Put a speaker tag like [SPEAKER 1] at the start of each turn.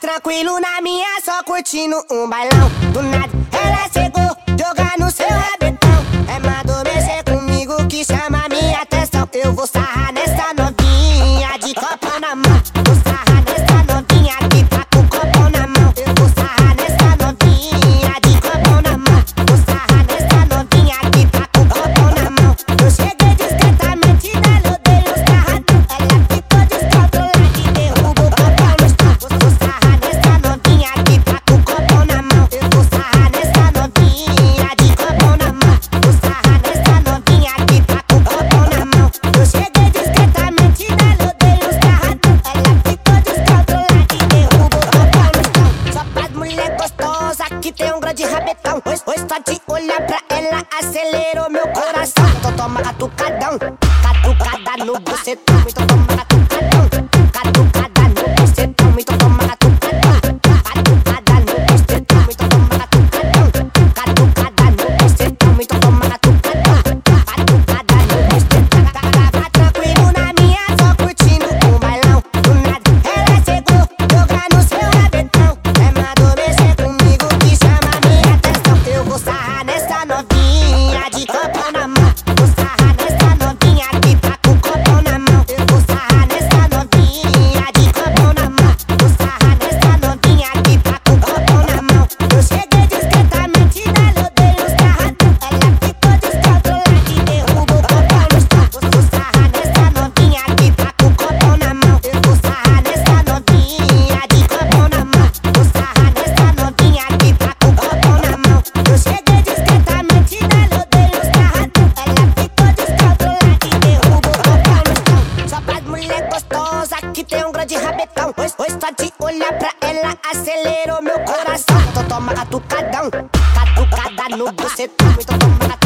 [SPEAKER 1] tranquilo na minha, só curtindo um bailão. Do nada ela chegou, jogar no seu rabetão. Mandou mexer comigo que chama minha atenção. Eu vou sarrar nessa novinha de copo na mão. Vou sarrar nessa novinha que tá com copo na mão. Eu vou sarrar nessa novinha de copo na mão. Vou sarrar nessa novinha que tá com copo na mão. Eu cheguei discretamente nela, eu dei uns carradão. Ela ficou descontrolada e derrubou o copo no chão. Vou sarrar nessa novinha que tá com copo na mão. Eu vou sarrar nessa novinha de copo na mão. Vou sarrar nessa novinha que tá com copo na mão. Eu cheguei discretamente nela, eu dei uns carradão. Ela ficou descontrolada e derrubou o copo no chão. Só pras mulher gostosa que tem um grande rabetão. Pois só de olhar pra ela acelerou meu coração. Então toma catucadão, catucada no bucetão. Então toma catucadão, catucada no bucetão. Então toma catucadão, catucada no bucetão. Então toma catucadão, catucada no bucetão. Então toma catucadão, catucada no bucetão. Tava tranquilo na minha, só curtindo um bailão. Do nada ela chegou, jogar no seu rabetão. Mandou mexer comigo que chama minha atenção. Eu vou sarrar nessa novinha de copo na mão. Vou sarrar nessa novinha que tá com copo na mão. Eu vou sarrar nessa novinha de copo na mão. Vou sarrar nessa novinha que tá com copo na mão. Eu cheguei discretamente nela, eu dei uns carradão. Ela ficou descontrolada e derrubou o copo no chão. Vou sarrar nessa novinha que tá com copo na mão. Eu vou sarrar nessa novinha de copo na mão. Vou sarrar nessa novinha que tá com copo na mão. Eu cheguei discretamente nela, eu dei uns carradão. Ela ficou descontrolada e derrubou o copo no chão. Só pras mulher gostosa que tem um grande rabetão. Pois só de olhar pra ela acelerou meu coração. Então toma catucadão, catucada no bucetão. Então toma